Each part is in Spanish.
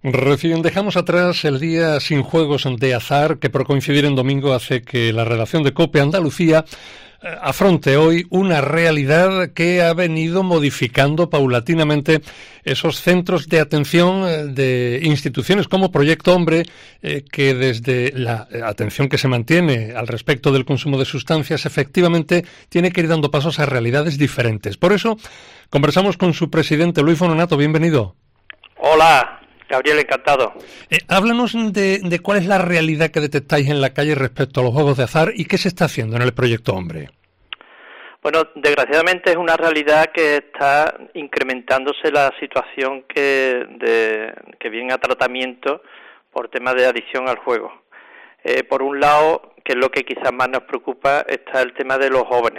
Recién dejamos atrás el día sin juegos de azar que por coincidir en domingo hace que la redacción de COPE Andalucía afronte hoy una realidad que ha venido modificando paulatinamente esos centros de atención de instituciones como Proyecto Hombre, que desde la atención que se mantiene al respecto del consumo de sustancias efectivamente tiene que ir dando pasos a realidades diferentes. Por eso conversamos con su presidente, Luis Fononato. Bienvenido. Hola, Gabriel, encantado. Háblanos de cuál es la realidad que detectáis en la calle respecto a los juegos de azar y qué se está haciendo en el Proyecto Hombre. Bueno, desgraciadamente es una realidad que está incrementándose la situación que viene a tratamiento por temas de adicción al juego. Por un lado, que es lo que quizás más nos preocupa, está el tema de los jóvenes.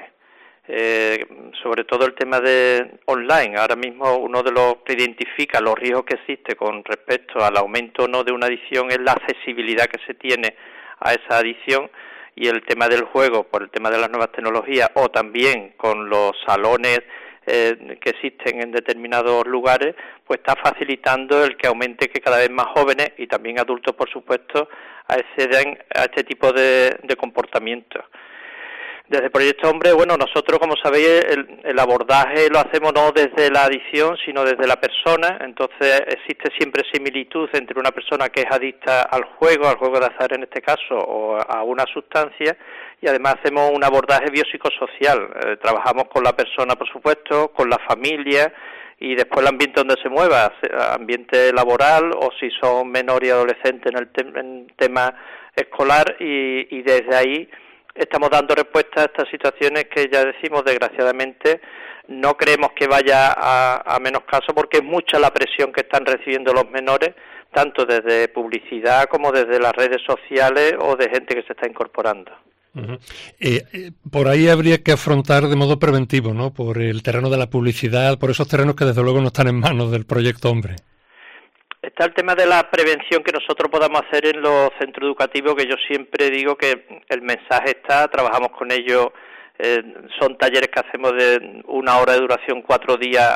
Sobre todo el tema de online. Ahora mismo uno de los que identifica los riesgos que existe con respecto al aumento o no de una adicción es la accesibilidad que se tiene a esa adicción, y el tema del juego por el tema de las nuevas tecnologías, o también con los salones que existen en determinados lugares, pues está facilitando el que aumente, que cada vez más jóvenes y también adultos, por supuesto, acceden a este tipo de comportamientos. Desde Proyecto Hombre, bueno, nosotros, como sabéis, el abordaje lo hacemos no desde la adicción, sino desde la persona. Entonces existe siempre similitud entre una persona que es adicta al juego de azar en este caso, o a una sustancia, y además hacemos un abordaje biopsicosocial. Trabajamos con la persona, por supuesto, con la familia, y después el ambiente donde se mueva, ambiente laboral, o si son menores y adolescentes en el tema escolar, y desde ahí estamos dando respuesta a estas situaciones que ya decimos, desgraciadamente, no creemos que vaya a menos caso, porque es mucha la presión que están recibiendo los menores, tanto desde publicidad como desde las redes sociales o de gente que se está incorporando. Uh-huh. Por ahí habría que afrontar de modo preventivo, ¿no? Por el terreno de la publicidad, por esos terrenos que desde luego no están en manos del Proyecto Hombre. Está el tema de la prevención que nosotros podamos hacer en los centros educativos, que yo siempre digo que el mensaje está, trabajamos con ellos, son talleres que hacemos de 1 hora de duración, 4 días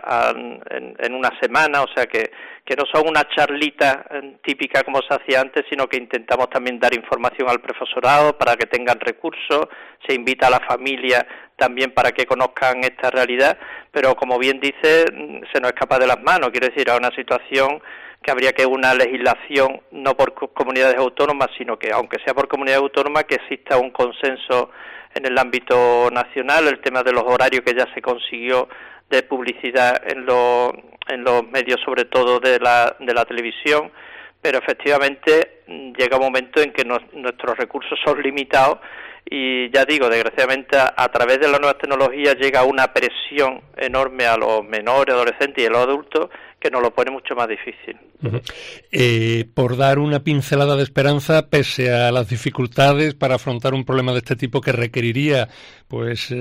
en una semana, o sea que no son una charlita típica como se hacía antes, sino que intentamos también dar información al profesorado para que tengan recursos, se invita a la familia también para que conozcan esta realidad, pero como bien dice, se nos escapa de las manos, quiero decir, a una situación que habría que una legislación no por comunidades autónomas, sino que, aunque sea por comunidades autónomas, que exista un consenso en el ámbito nacional, el tema de los horarios que ya se consiguió de publicidad en los medios, sobre todo de la televisión, pero efectivamente llega un momento en que nuestros recursos son limitados y, ya digo, desgraciadamente a través de las nuevas tecnologías llega una presión enorme a los menores, adolescentes y a los adultos, que nos lo pone mucho más difícil. Uh-huh. Por dar una pincelada de esperanza, pese a las dificultades para afrontar un problema de este tipo que requeriría pues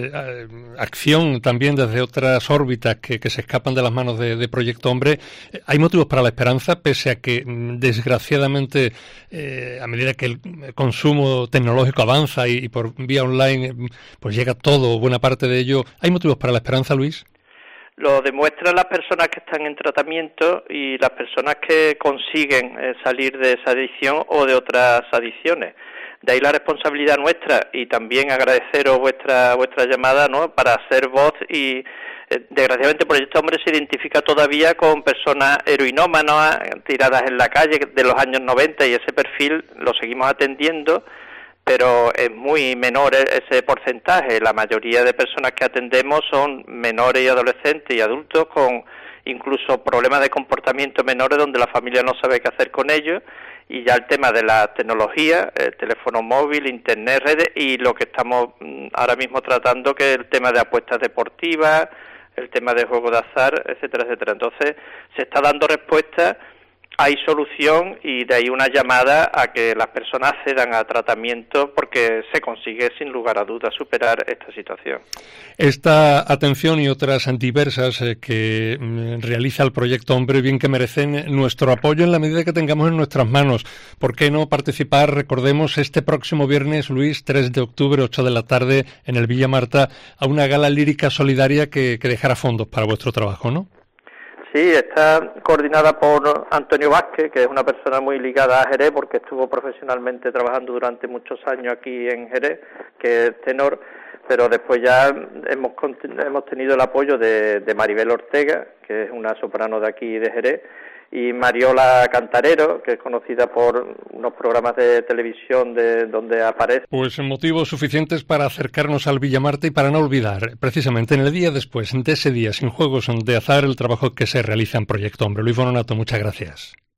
acción también desde otras órbitas que se escapan de las manos de Proyecto Hombre, ¿hay motivos para la esperanza, pese a que desgraciadamente a medida que el consumo tecnológico avanza y por vía online pues llega todo, buena parte de ello? ¿Hay motivos para la esperanza, Luis? Lo demuestran las personas que están en tratamiento y las personas que consiguen salir de esa adicción o de otras adicciones. De ahí la responsabilidad nuestra, y también agradeceros vuestra llamada, ¿no?, para hacer voz. Y desgraciadamente Proyecto Hombre se identifica todavía con personas heroinómanas tiradas en la calle de los años 90, y ese perfil lo seguimos atendiendo, pero es muy menor ese porcentaje. La mayoría de personas que atendemos son menores y adolescentes y adultos con incluso problemas de comportamiento menores donde la familia no sabe qué hacer con ellos, y ya el tema de la tecnología, el teléfono móvil, internet, redes, y lo que estamos ahora mismo tratando, que es el tema de apuestas deportivas, el tema de juego de azar, etcétera, etcétera. Entonces se está dando respuesta, hay solución, y de ahí una llamada a que las personas accedan a tratamiento, porque se consigue sin lugar a dudas superar esta situación. Esta atención y otras diversas que realiza el Proyecto Hombre, bien que merecen nuestro apoyo en la medida que tengamos en nuestras manos. ¿Por qué no participar? Recordemos, este próximo viernes, Luis, 3 de octubre, 8 de la tarde, en el Villa Marta, a una gala lírica solidaria que dejará fondos para vuestro trabajo, ¿no? Sí, está coordinada por Antonio Vázquez, que es una persona muy ligada a Jerez, porque estuvo profesionalmente trabajando durante muchos años aquí en Jerez, que es tenor, pero después ya hemos tenido el apoyo de Maribel Ortega, que es una soprano de aquí de Jerez, y Mariola Cantarero, que es conocida por unos programas de televisión donde aparece. Pues motivos suficientes para acercarnos al Villamarte y para no olvidar, precisamente en el día después de ese día sin juegos de azar, el trabajo que se realiza en Proyecto Hombre. Luis Bononato, muchas gracias.